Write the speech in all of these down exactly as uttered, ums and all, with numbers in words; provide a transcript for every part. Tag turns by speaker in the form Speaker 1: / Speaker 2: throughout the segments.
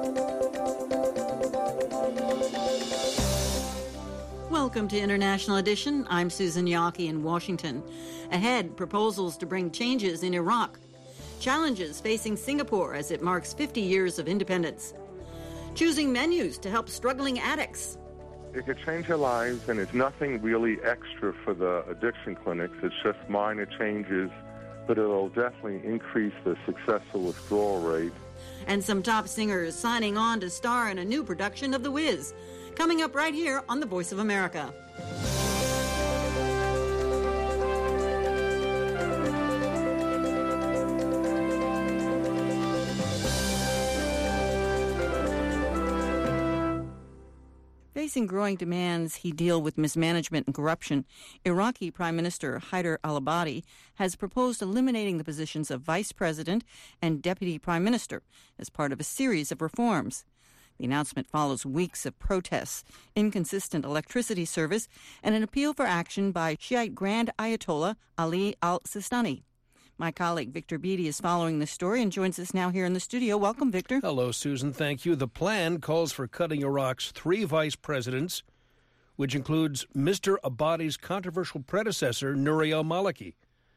Speaker 1: Welcome to International Edition. I'm Susan Yockey in Washington. Ahead, proposals to bring changes in Iraq. Challenges facing Singapore as it marks fifty years of independence. Choosing menus to help struggling addicts.
Speaker 2: It could change their lives, and it's nothing really extra for the addiction clinics. It's just minor changes, but it'll definitely increase the successful withdrawal rate.
Speaker 1: And some top singers signing on to star in a new production of The Wiz. Coming up right here on The Voice of America. Facing growing demands he deal with mismanagement and corruption, Iraqi Prime Minister Haider al-Abadi has proposed eliminating the positions of Vice President and Deputy Prime Minister as part of a series of reforms. The announcement follows weeks of protests, inconsistent electricity service, and an appeal for action by Shiite Grand Ayatollah Ali al-Sistani. My colleague Victor Beattie is following the story and joins us now here in the studio. Welcome, Victor.
Speaker 3: Hello, Susan. Thank you. The plan calls for cutting Iraq's three vice presidents, which includes Mister Abadi's controversial predecessor, Nouri al-Maliki.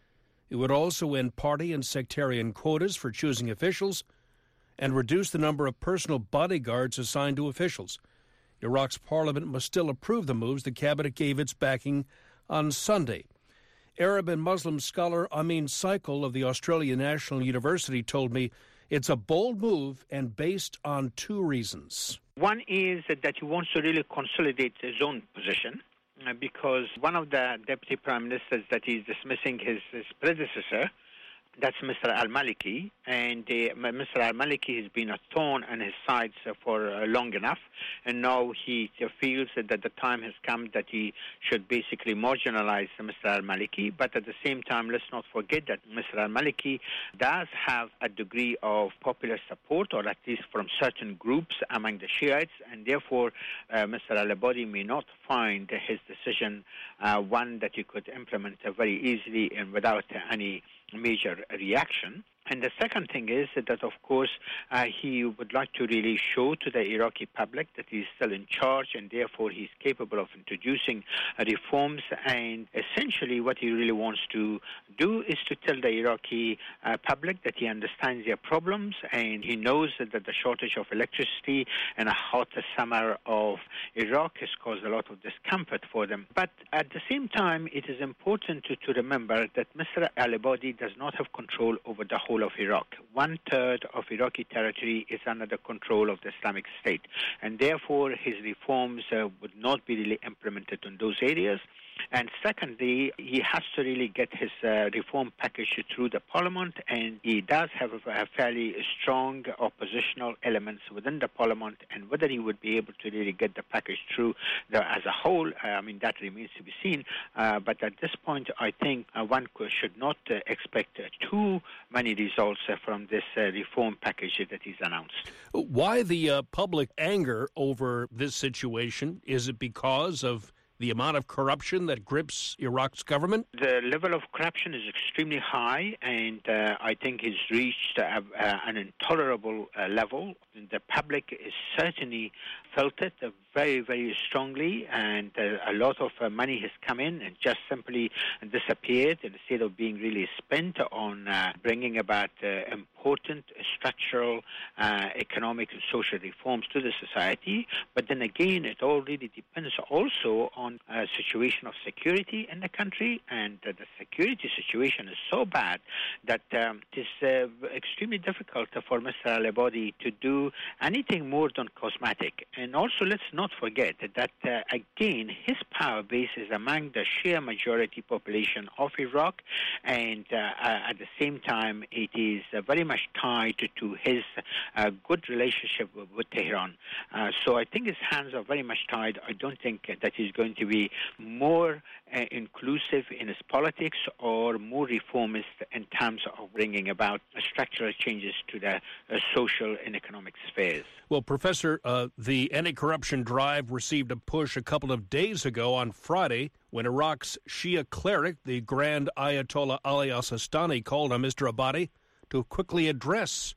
Speaker 3: It would also end party and sectarian quotas for choosing officials and reduce the number of personal bodyguards assigned to officials. Iraq's parliament must still approve the moves. The cabinet gave its backing on Sunday. Arab and Muslim scholar Amin Saikal of the Australian National University told me it's a bold move and based on two reasons.
Speaker 4: One is that he wants to really consolidate his own position uh, because one of the deputy prime ministers that he's dismissing his, his predecessor, that's Mister al-Maliki, and uh, Mister al-Maliki has been a thorn on his sides uh, for uh, long enough, and now he uh, feels that, that the time has come that he should basically marginalize Mister al-Maliki. But at the same time, let's not forget that Mister al-Maliki does have a degree of popular support, or at least from certain groups among the Shiites, and therefore uh, Mister al-Abadi may not find his decision uh, one that he could implement uh, very easily and without uh, any major reaction. And the second thing is that, of course, uh, he would like to really show to the Iraqi public that he's still in charge and therefore he's capable of introducing uh, reforms. And essentially what he really wants to do is to tell the Iraqi uh, public that he understands their problems and he knows that the shortage of electricity and a hot summer of Iraq has caused a lot of discomfort for them. But at the same time, it is important to, to remember that Mister al-Abadi does not have control over the whole of Iraq. One-third of Iraqi territory is under the control of the Islamic State, and therefore his reforms uh, would not be really implemented in those areas. And secondly, he has to really get his uh, reform package through the parliament, and he does have a, a fairly strong oppositional elements within the parliament, and whether he would be able to really get the package through the, as a whole, uh, I mean, that remains to be seen. Uh, but at this point, I think uh, one should not uh, expect uh, too many results uh, from this uh, reform package that he's announced.
Speaker 3: Why the uh, public anger over this situation? Is it because of the amount of corruption that grips Iraq's government?
Speaker 4: The level of corruption is extremely high, and uh, I think it's reached uh, uh, an intolerable uh, level. The public is certainly felt it uh, very, very strongly, and uh, a lot of uh, money has come in and just simply disappeared instead of being really spent on uh, bringing about uh, important structural, uh, economic and social reforms to the society. But then again, it all really depends also on a situation of security in the country, and uh, the security situation is so bad that um, it is uh, extremely difficult for Mister al-Abadi to do anything more than cosmetic. And also, let's not forget that, uh, again, his power base is among the Shia majority population of Iraq, and uh, uh, at the same time, it is uh, very much tied to, to his uh, good relationship with, with Tehran. Uh, so I think his hands are very much tied. I don't think that he's going to be more uh, inclusive in his politics or more reformist in terms of bringing about uh, structural changes to the uh, social and economic spheres.
Speaker 3: Well, Professor, uh, the anti-corruption drive received a push a couple of days ago on Friday when Iraq's Shia cleric, the Grand Ayatollah Ali al-Sistani, called on Mister Abadi to quickly address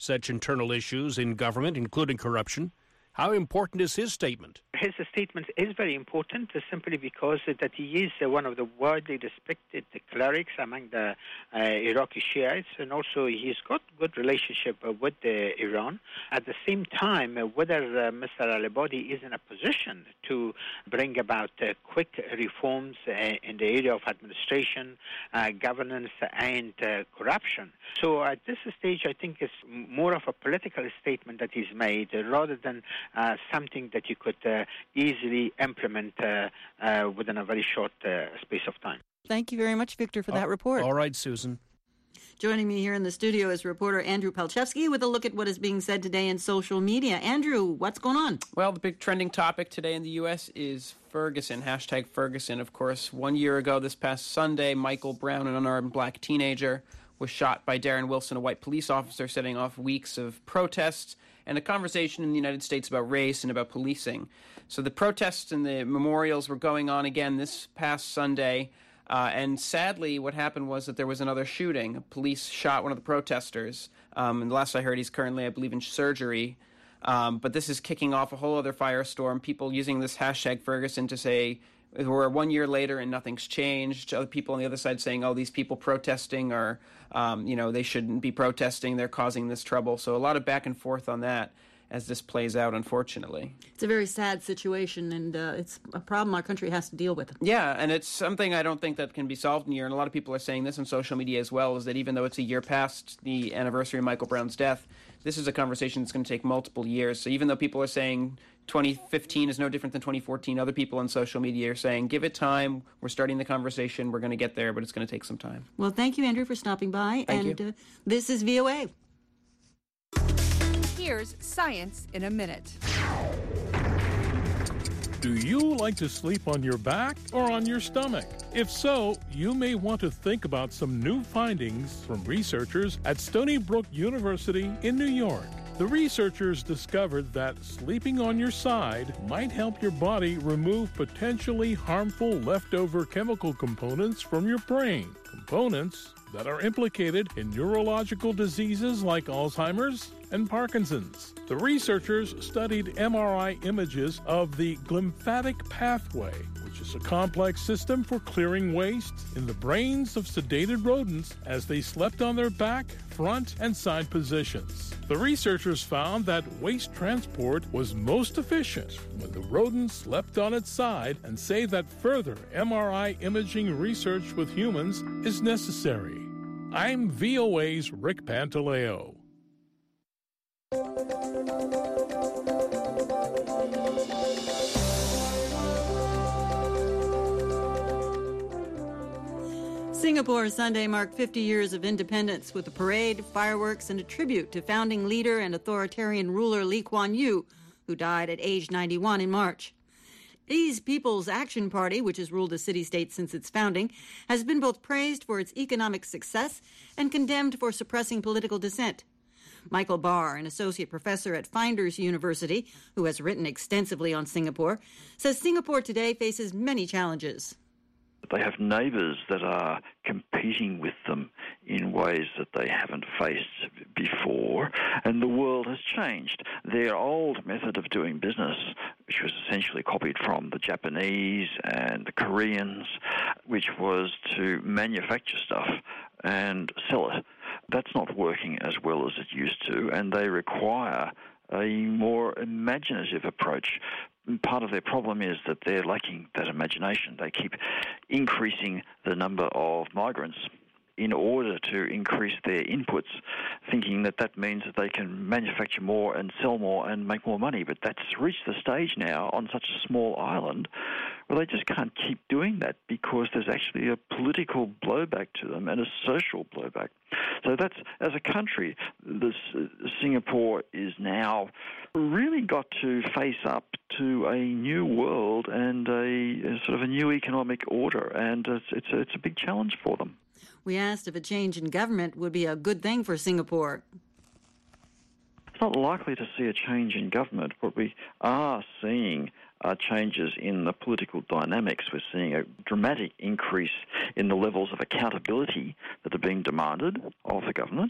Speaker 3: such internal issues in government, including corruption. How important is his statement?
Speaker 4: His statement is very important uh, simply because uh, that he is uh, one of the widely respected uh, clerics among the uh, Iraqi Shiites, and also he's got good relationship uh, with uh, Iran. At the same time, uh, whether uh, Mister Al-Abadi is in a position to bring about uh, quick reforms uh, in the area of administration, uh, governance, and uh, corruption. So at this stage, I think it's more of a political statement that he's made uh, rather than uh, something that you could uh, easily implement uh, uh, within a very short uh, space of time.
Speaker 1: Thank you very much, Victor, for that report.
Speaker 3: All right, Susan.
Speaker 1: Joining me here in the studio is reporter Andrew Palchevsky with a look at what is being said today in social media. Andrew, what's going on?
Speaker 5: Well, the big trending topic today in the U S is Ferguson, hashtag Ferguson. Of course, one year ago this past Sunday, Michael Brown, an unarmed black teenager, was shot by Darren Wilson, a white police officer, setting off weeks of protests and a conversation in the United States about race and about policing. So the protests and the memorials were going on again this past Sunday. Uh, and sadly, what happened was that there was another shooting. Police shot one of the protesters. Um, and the last I heard, he's currently, I believe, in surgery. Um, but this is kicking off a whole other firestorm. People using this hashtag Ferguson to say, we're one year later and nothing's changed. Other people on the other side saying, oh, these people protesting are, um, you know, they shouldn't be protesting. They're causing this trouble. So a lot of back and forth on that as this plays out, unfortunately.
Speaker 1: It's a very sad situation, and uh, it's a problem our country has to deal with.
Speaker 5: Yeah, and it's something I don't think that can be solved in a year, and a lot of people are saying this on social media as well, is that even though it's a year past the anniversary of Michael Brown's death, this is a conversation that's going to take multiple years. So even though people are saying twenty fifteen is no different than twenty fourteen, other people on social media are saying, give it time, we're starting the conversation, we're going to get there, but it's going to take some time.
Speaker 1: Well, thank you, Andrew, for stopping by.
Speaker 5: Thank
Speaker 1: and
Speaker 5: you.
Speaker 1: Uh, this is V O A.
Speaker 6: Here's Science in a Minute.
Speaker 7: Do you like to sleep on your back or on your stomach? If so, you may want to think about some new findings from researchers at Stony Brook University in New York. The researchers discovered that sleeping on your side might help your body remove potentially harmful leftover chemical components from your brain. Components that are implicated in neurological diseases like Alzheimer's and Parkinson's. The researchers studied M R I images of the glymphatic pathway, which is a complex system for clearing waste in the brains of sedated rodents as they slept on their back, front, and side positions. The researchers found that waste transport was most efficient when the rodent slept on its side, and say that further M R I imaging research with humans is necessary. I'm V O A's Rick Pantaleo.
Speaker 1: Singapore Sunday marked fifty years of independence with a parade, fireworks, and a tribute to founding leader and authoritarian ruler Lee Kuan Yew, who died at age ninety-one in March. Lee's People's Action Party, which has ruled the city-state since its founding, has been both praised for its economic success and condemned for suppressing political dissent. Michael Barr, an associate professor at Flinders University, who has written extensively on Singapore, says Singapore today faces many challenges.
Speaker 8: They have neighbours that are competing with them in ways that they haven't faced before, and the world has changed. Their old method of doing business, which was essentially copied from the Japanese and the Koreans, which was to manufacture stuff and sell it, that's not working as well as it used to, and they require a more imaginative approach. Part of their problem is that they're lacking that imagination. They keep increasing the number of migrants in order to increase their inputs, thinking that that means that they can manufacture more and sell more and make more money. But that's reached the stage now on such a small island where they just can't keep doing that because there's actually a political blowback to them and a social blowback. So that's, as a country, this uh, Singapore is now really got to face up to a new world and a, a sort of a new economic order, and it's, it's, a, it's a big challenge for them.
Speaker 1: We asked if a change in government would be a good thing for Singapore.
Speaker 8: It's not likely to see a change in government. What we are seeing are changes in the political dynamics. We're seeing a dramatic increase in the levels of accountability that are being demanded of the government,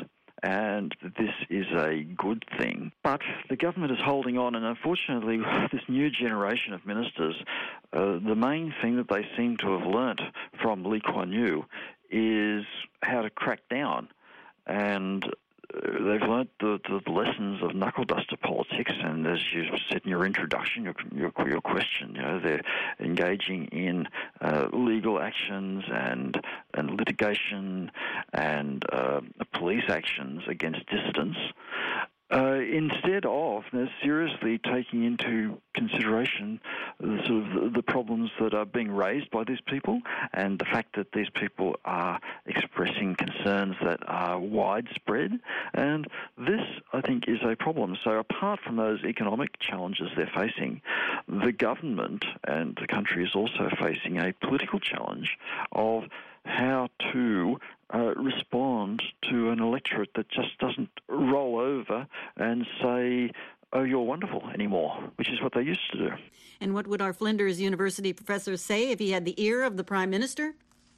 Speaker 8: and this is a good thing. But the government is holding on, and unfortunately, this new generation of ministers, uh, the main thing that they seem to have learnt from Lee Kuan Yew is how to crack down. And they've learnt the, the lessons of knuckle-duster politics, and as you said in your introduction, your, your, your question, you know, they're engaging in uh, legal actions and and litigation and uh, police actions against dissidents, uh, instead of you know, seriously taking into consideration the sort of the problems that are being raised by these people and the fact that these people are expressing concerns that are widespread. And this, I think, is a problem. So apart from those economic challenges they're facing, the government and the country is also facing a political challenge of how to uh, respond to an electorate that just doesn't roll over and say, oh, you're wonderful anymore, which is what they used to do.
Speaker 1: And what would our Flinders University professor say if he had the ear of the Prime Minister?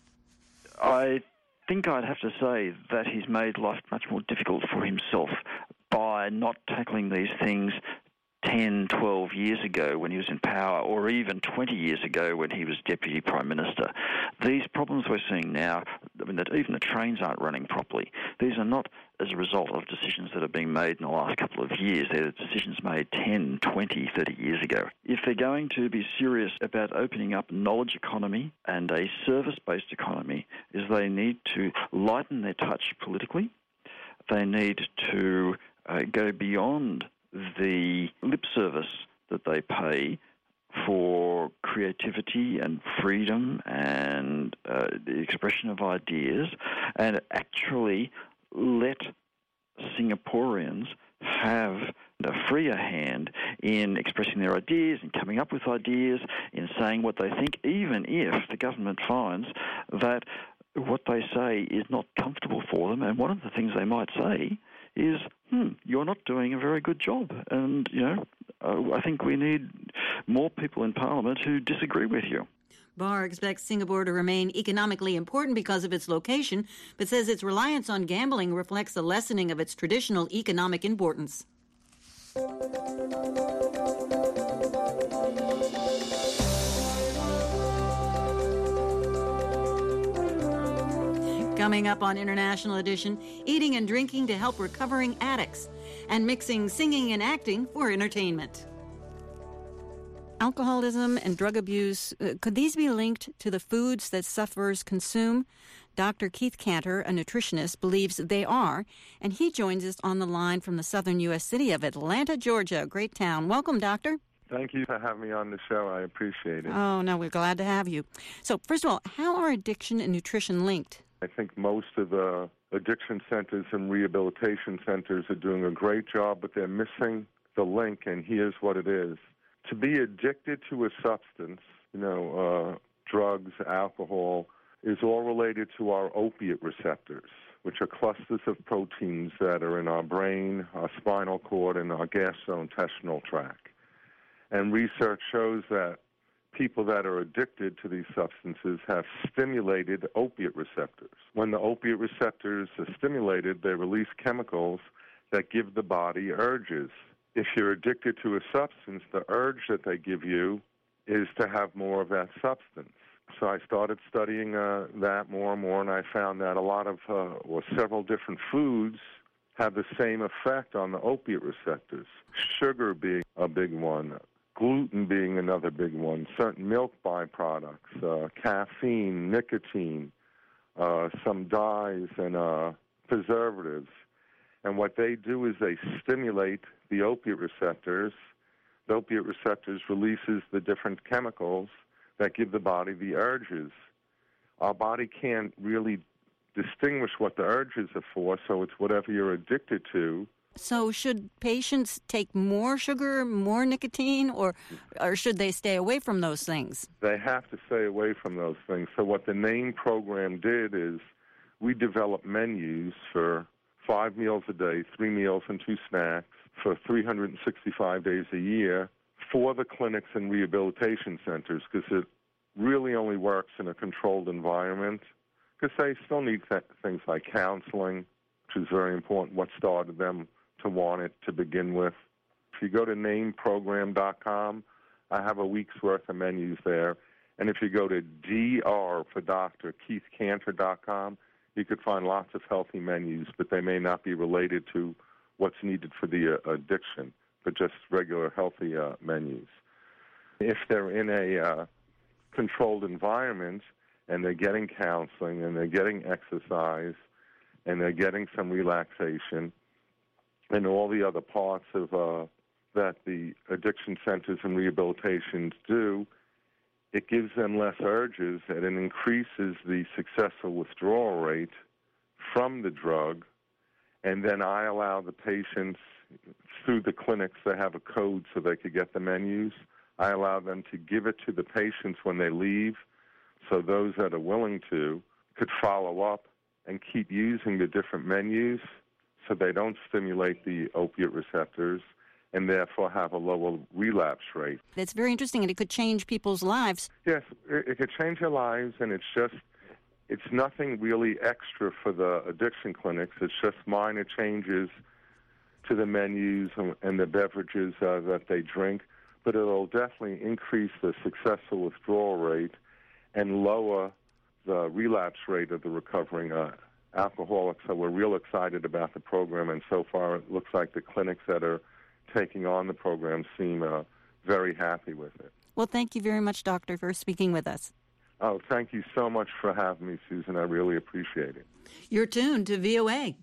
Speaker 8: I think I'd have to say that he's made life much more difficult for himself by not tackling these things ten, twelve years ago when he was in power, or even twenty years ago when he was Deputy Prime Minister. These problems we're seeing now, I mean, that even the trains aren't running properly, these are not as a result of decisions that are being made in the last couple of years. They're decisions made ten, twenty, thirty years ago. If they're going to be serious about opening up a knowledge economy and a service-based economy, is they need to lighten their touch politically. They need to uh, go beyond the lip service that they pay for creativity and freedom and uh, the expression of ideas, and actually let Singaporeans have a freer hand in expressing their ideas and coming up with ideas, in saying what they think, even if the government finds that what they say is not comfortable for them. And one of the things they might say is, hmm, you're not doing a very good job. And, you know, uh, I think we need more people in Parliament who disagree with you.
Speaker 1: Barr expects Singapore to remain economically important because of its location, but says its reliance on gambling reflects the lessening of its traditional economic importance. Coming up on International Edition, eating and drinking to help recovering addicts, and mixing singing and acting for entertainment. Alcoholism and drug abuse, uh, could these be linked to the foods that sufferers consume? Doctor Keith Cantor, a nutritionist, believes they are, and he joins us on the line from the southern U S city of Atlanta, Georgia, a great town. Welcome, Doctor.
Speaker 2: Thank you for having me on the show. I appreciate it.
Speaker 1: Oh, no, we're glad to have you. So, first of all, how are addiction and nutrition linked?
Speaker 2: I think most of the addiction centers and rehabilitation centers are doing a great job, but they're missing the link, and here's what it is. To be addicted to a substance, you know, uh, drugs, alcohol, is all related to our opiate receptors, which are clusters of proteins that are in our brain, our spinal cord, and our gastrointestinal tract. And research shows that people that are addicted to these substances have stimulated opiate receptors. When the opiate receptors are stimulated, they release chemicals that give the body urges. If you're addicted to a substance, the urge that they give you is to have more of that substance. So I started studying uh, that more and more, and I found that a lot of, uh, or several different foods have the same effect on the opiate receptors. Sugar being a big one, gluten being another big one, certain milk byproducts, uh, caffeine, nicotine, uh, some dyes and uh, preservatives. And what they do is they stimulate the opiate receptors. The opiate receptors releases the different chemicals that give the body the urges. Our body can't really distinguish what the urges are for, so it's whatever you're addicted to.
Speaker 1: So should patients take more sugar, more nicotine, or or should they stay away from those things?
Speaker 2: They have to stay away from those things. So what the NAME program did is we developed menus for five meals a day, three meals and two snacks for three hundred sixty-five days a year for the clinics and rehabilitation centers, because it really only works in a controlled environment, because they still need th- things like counseling, is very important, what started them to want it to begin with. If you go to name program dot com, I have a week's worth of menus there. And if you go to D R for Doctor Keith Cantor dot com, you could find lots of healthy menus, but they may not be related to what's needed for the uh, addiction, but just regular healthy uh, menus. If they're in a uh, controlled environment and they're getting counseling and they're getting exercise and they're getting some relaxation and all the other parts of uh, that the addiction centers and rehabilitations do, it gives them less urges and it increases the successful withdrawal rate from the drug. And then I allow the patients, through the clinics, they have a code so they could get the menus. I allow them to give it to the patients when they leave, so those that are willing to could follow up and keep using the different menus so they don't stimulate the opiate receptors and therefore have a lower relapse rate.
Speaker 1: It's very interesting, and it could change people's lives.
Speaker 2: Yes, it, it could change their lives, and it's just, it's nothing really extra for the addiction clinics. It's just minor changes to the menus and, and the beverages uh, that they drink, but it'll definitely increase the successful withdrawal rate and lower the relapse rate of the recovering uh, alcoholics. So we're real excited about the program, and so far it looks like the clinics that are taking on the program seem uh, very happy with it.
Speaker 1: Well, thank you very much, Doctor, for speaking with us.
Speaker 2: Oh, thank you so much for having me, Susan. I really appreciate it.
Speaker 1: You're tuned to V O A.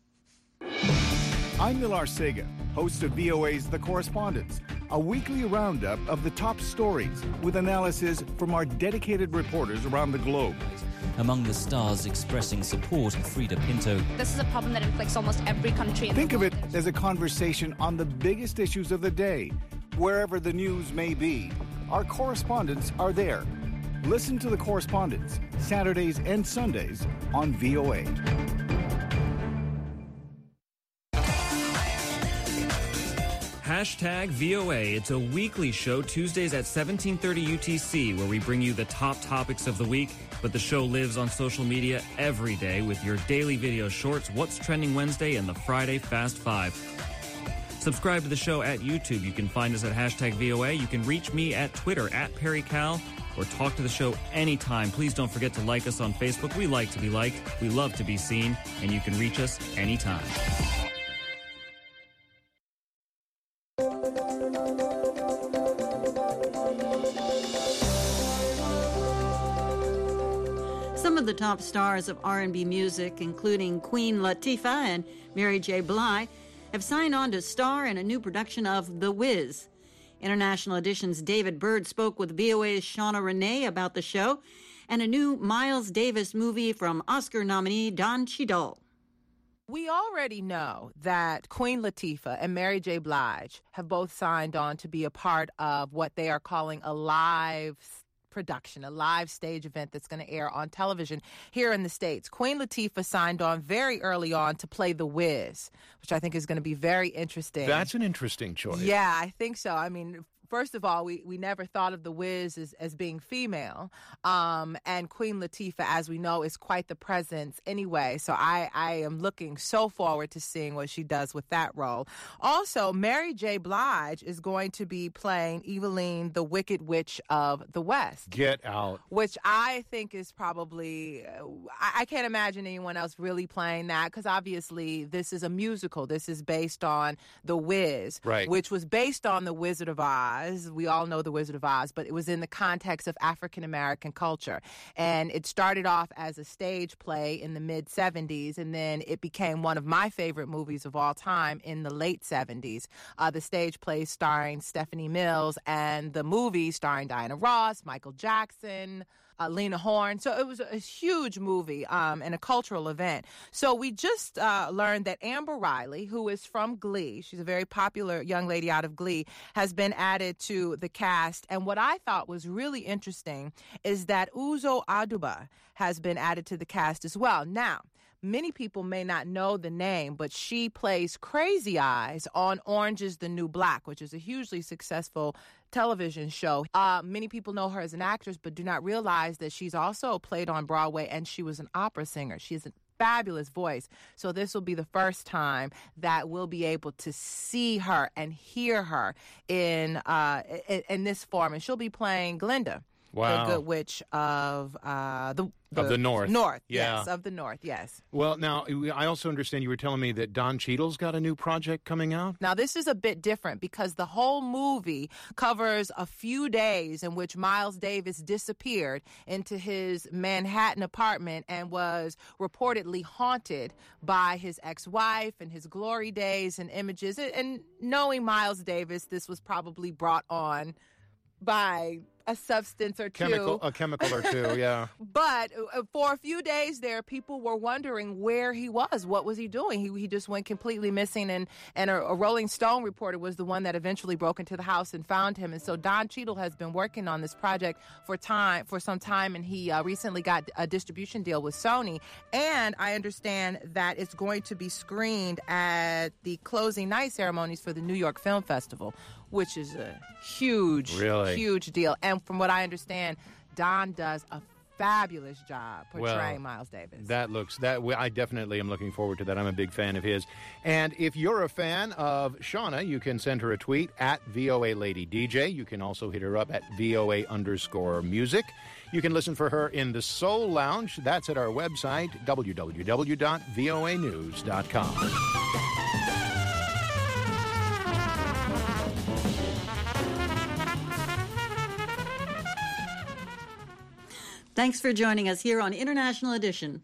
Speaker 9: I'm Nilar Sega, host of V O A's The Correspondents, a weekly roundup of the top stories with analysis from our dedicated reporters around the globe.
Speaker 10: Among the stars expressing support, Frida Pinto.
Speaker 11: This is a problem that inflicts almost every country in
Speaker 9: Think
Speaker 11: the world.
Speaker 9: of it as a conversation on the biggest issues of the day. Wherever the news may be, our correspondents are there. Listen to The Correspondents, Saturdays and Sundays on V O A.
Speaker 12: Hashtag V O A. It's a weekly show, Tuesdays at seventeen thirty U T C, where we bring you the top topics of the week. But the show lives on social media every day with your daily video shorts, What's Trending Wednesday, and the Friday Fast Five. Subscribe to the show at YouTube. You can find us at hashtag V O A. You can reach me at Twitter, at Perry Cal, or talk to the show anytime. Please don't forget to like us on Facebook. We like to be liked. We love to be seen. And you can reach us anytime.
Speaker 1: Some of the top stars of R and B music, including Queen Latifah and Mary J. Blige, have signed on to star in a new production of The Wiz. International Edition's David Bird spoke with V O A's Shauna Renee about the show and a new Miles Davis movie from Oscar nominee Don Cheadle.
Speaker 13: We already know that Queen Latifah and Mary J. Blige have both signed on to be a part of what they are calling a live production, a live stage event that's going to air on television here in the States. Queen Latifah signed on very early on to play The Wiz, which I think is going to be very interesting.
Speaker 3: That's an interesting choice.
Speaker 13: Yeah, I think so. I mean, first of all, we, we never thought of The Wiz as, as being female. Um, and Queen Latifah, as we know, is quite the presence anyway. So I, I am looking so forward to seeing what she does with that role. Also, Mary J. Blige is going to be playing Eveline, the Wicked Witch of the West.
Speaker 3: Get out.
Speaker 13: Which I think is probably, I, I can't imagine anyone else really playing that, because obviously this is a musical. This is based on The Wiz,
Speaker 3: right,
Speaker 13: which was based on The Wizard of Oz. We all know The Wizard of Oz, but it was in the context of African-American culture. And it started off as a stage play in the mid-seventies, and then it became one of my favorite movies of all time in the late seventies. Uh, the stage play starring Stephanie Mills and the movie starring Diana Ross, Michael Jackson, Uh, Lena Horne. So it was a huge movie um, and a cultural event. So we just uh, learned that Amber Riley, who is from Glee, she's a very popular young lady out of Glee, has been added to the cast. And what I thought was really interesting is that Uzo Aduba has been added to the cast as well. Now, many people may not know the name, but she plays Crazy Eyes on Orange is the New Black, which is a hugely successful television show. Uh, many people know her as an actress, but do not realize that she's also played on Broadway, and she was an opera singer. She is a fabulous voice. So this will be the first time that we'll be able to see her and hear her in uh, in, in this form. And she'll be playing Glinda,
Speaker 14: wow.
Speaker 13: the Good Witch of uh, the, the
Speaker 14: of the North.
Speaker 13: North,
Speaker 14: yeah.
Speaker 13: yes, of the North, yes.
Speaker 14: Well, now, I also understand you were telling me that Don Cheadle's got a new project coming out?
Speaker 13: Now, this is a bit different because the whole movie covers a few days in which Miles Davis disappeared into his Manhattan apartment and was reportedly haunted by his ex-wife and his glory days and images. And knowing Miles Davis, this was probably brought on by a substance or two.
Speaker 14: Chemical, a chemical or two, yeah.
Speaker 13: But uh, for a few days there, people were wondering where he was. What was he doing? He he just went completely missing, and, and a, a Rolling Stone reporter was the one that eventually broke into the house and found him. And so Don Cheadle has been working on this project for time for some time, and he uh, recently got a distribution deal with Sony. And I understand that it's going to be screened at the closing night ceremonies for the New York Film Festival, which is a huge,
Speaker 14: really?
Speaker 13: huge deal. And from what I understand, Don does a fabulous job portraying
Speaker 14: well,
Speaker 13: Miles Davis.
Speaker 14: That looks, that I definitely am looking forward to that. I'm a big fan of his. And if you're a fan of Shauna, you can send her a tweet at V O A Lady D J. You can also hit her up at V O A underscore music. You can listen for her in the Soul Lounge. That's at our website, w w w dot v o a news dot com.
Speaker 1: Thanks for joining us here on International Edition.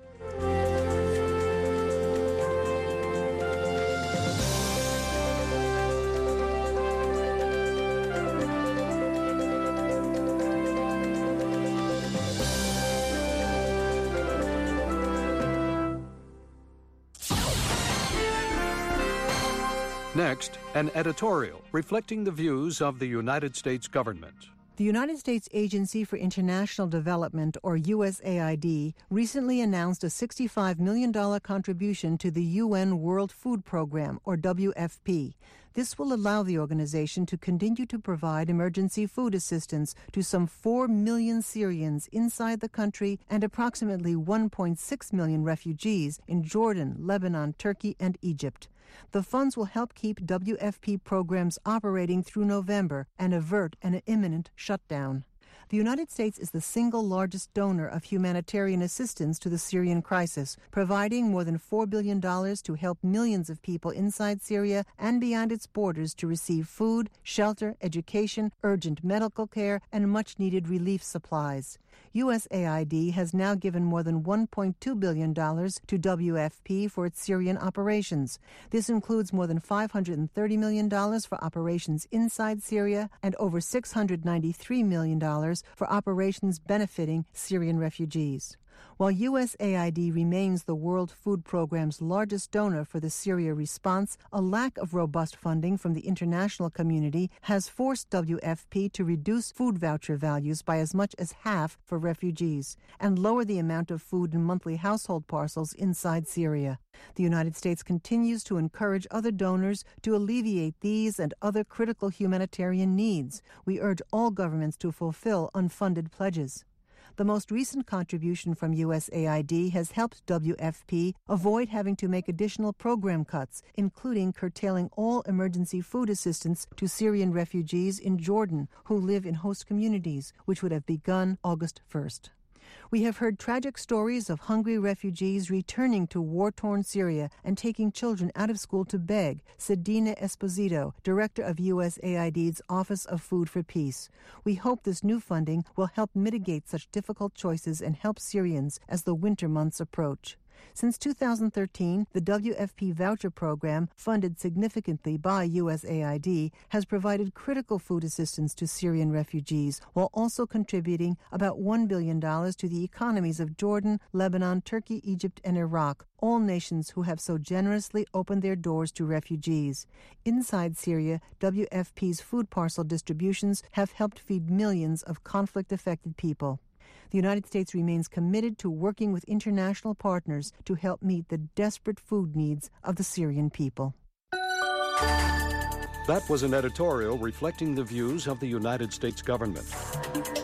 Speaker 15: Next, an editorial reflecting the views of the United States government.
Speaker 16: The United States Agency for International Development, or U S A I D, recently announced a sixty-five million dollars contribution to the U N World Food Program, or W F P. This will allow the organization to continue to provide emergency food assistance to some four million Syrians inside the country and approximately one point six million refugees in Jordan, Lebanon, Turkey, and Egypt. The funds will help keep W F P programs operating through November and avert an imminent shutdown. The United States is the single largest donor of humanitarian assistance to the Syrian crisis, providing more than four billion dollars to help millions of people inside Syria and beyond its borders to receive food, shelter, education, urgent medical care, and much-needed relief supplies. U S A I D has now given more than one point two billion dollars to W F P for its Syrian operations. This includes more than five hundred thirty million dollars for operations inside Syria and over six hundred ninety-three million dollars for operations benefiting Syrian refugees. While U S A I D remains the World Food Program's largest donor for the Syria response, a lack of robust funding from the international community has forced W F P to reduce food voucher values by as much as half for refugees and lower the amount of food in monthly household parcels inside Syria. The United States continues to encourage other donors to alleviate these and other critical humanitarian needs. We urge all governments to fulfill unfunded pledges. The most recent contribution from U S A I D has helped W F P avoid having to make additional program cuts, including curtailing all emergency food assistance to Syrian refugees in Jordan who live in host communities, which would have begun August first. We have heard tragic stories of hungry refugees returning to war-torn Syria and taking children out of school to beg, said Dina Esposito, director of U S A I D's Office of Food for Peace. We hope this new funding will help mitigate such difficult choices and help Syrians as the winter months approach. Since two thousand thirteen, the W F P voucher program, funded significantly by U S A I D, has provided critical food assistance to Syrian refugees, while also contributing about one billion dollars to the economies of Jordan, Lebanon, Turkey, Egypt, and Iraq, all nations who have so generously opened their doors to refugees. Inside Syria, W F P's food parcel distributions have helped feed millions of conflict-affected people. The United States remains committed to working with international partners to help meet the desperate food needs of the Syrian people.
Speaker 15: That was an editorial reflecting the views of the United States government.